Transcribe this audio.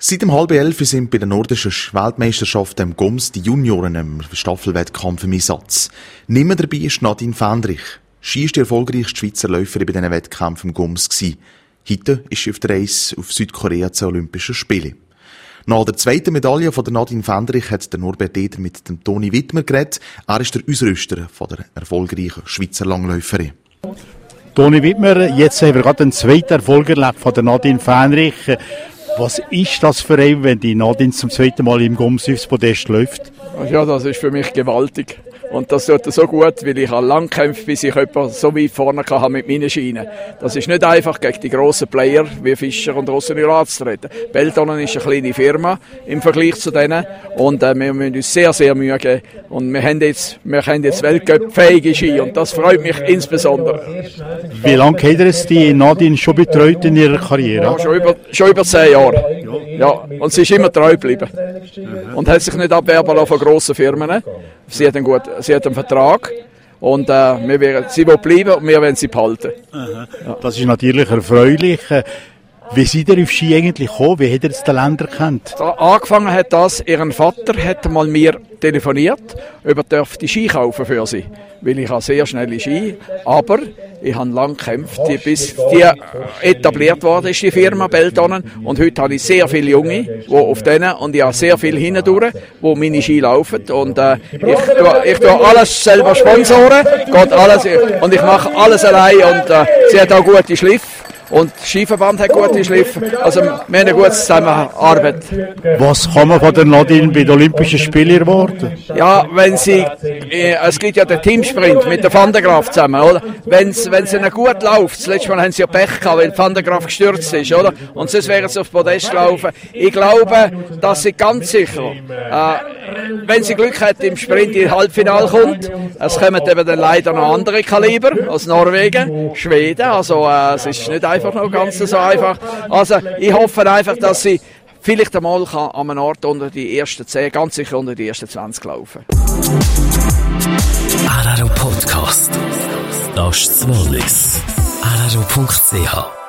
Seit 10:30 sind bei der nordischen Weltmeisterschaft im Gums die Junioren im Staffelwettkampf im Einsatz. Nicht mehr dabei ist Nadine Fendrich. Sie ist die erfolgreichste Schweizer Läuferin bei diesen Wettkämpfen im Gums gewesen. Heute ist sie auf der Reise auf Südkorea zu Olympischen Spielen. Nach der zweiten Medaille von der Nadine Fendrich hat der Norbert Eder mit dem Toni Wittmer geredet. Er ist der Ausrüster von der erfolgreichen Schweizer Langläuferin. Toni Wittmer, jetzt haben wir gerade den zweiten Erfolg erlebt von der Nadine Fendrich. Was ist das für ein, wenn die Nadine zum zweiten Mal im Gums aufs Podest läuft? Ja, das ist für mich gewaltig. Und das tut so gut, weil ich lang gekämpft, bis ich etwas so weit vorne kann mit meinen Schienen. Das ist nicht einfach, gegen die grossen Player wie Fischer und Rosenürat zu treten. Beltonen ist eine kleine Firma im Vergleich zu denen. Und wir müssen uns sehr, sehr Mühe geben. Und wir haben jetzt weltcup-fähige Ski. Und das freut mich insbesondere. Wie lange hat es die Nadine schon betreut in ihrer Karriere? Ja, schon über 10 Jahre. Ja, und sie ist immer treu geblieben. Und hat sich nicht abwerben lassen von grossen Firmen. Sie hat einen Vertrag und sie will bleiben und wir wollen sie behalten. Ja. Das ist natürlich erfreulich. Wie seid ihr auf Ski eigentlich gekommen? Wie hat ihr das Talent erkannt? Angefangen hat das, ihren Vater hat mal mir telefoniert, ob er die Ski kaufen für sie. Weil ich habe sehr schnelle Ski, aber ich habe lange gekämpft, bis die etabliert worden ist, die Firma Beltonen. Und heute habe ich sehr viele Junge, die auf denen, und ich habe sehr viele hindurch, die meine Ski laufen. Und ich tue alles selber sponsoren, geht alles, und ich mache alles allein, und sie hat auch gute Schliff. Und der Skiverband hat gute Schliffe. Also wir haben eine gute Zusammenarbeit. Was kann man von der Nadine bei den Olympischen Spielen erwarten? Ja, wenn sie, es gibt ja den Teamsprint mit der Van der Graaf zusammen, oder? Wenn sie gut läuft, das letzte Mal haben sie ja Pech gehabt, weil Van der Graaf gestürzt ist, oder? Und sonst wären sie aufs Podest laufen. Ich glaube, dass sie ganz sicher, wenn sie Glück hat, im Sprint in Halbfinale kommt. Es kommen eben dann leider noch andere Kaliber, aus Norwegen, Schweden, also es ist nicht einfach noch ganz so einfach. Also ich hoffe einfach, dass sie vielleicht einmal an einem Ort unter die ersten 10, ganz sicher unter die ersten 20 laufen. Araro Podcast. Das ist Wallis. Araro.ch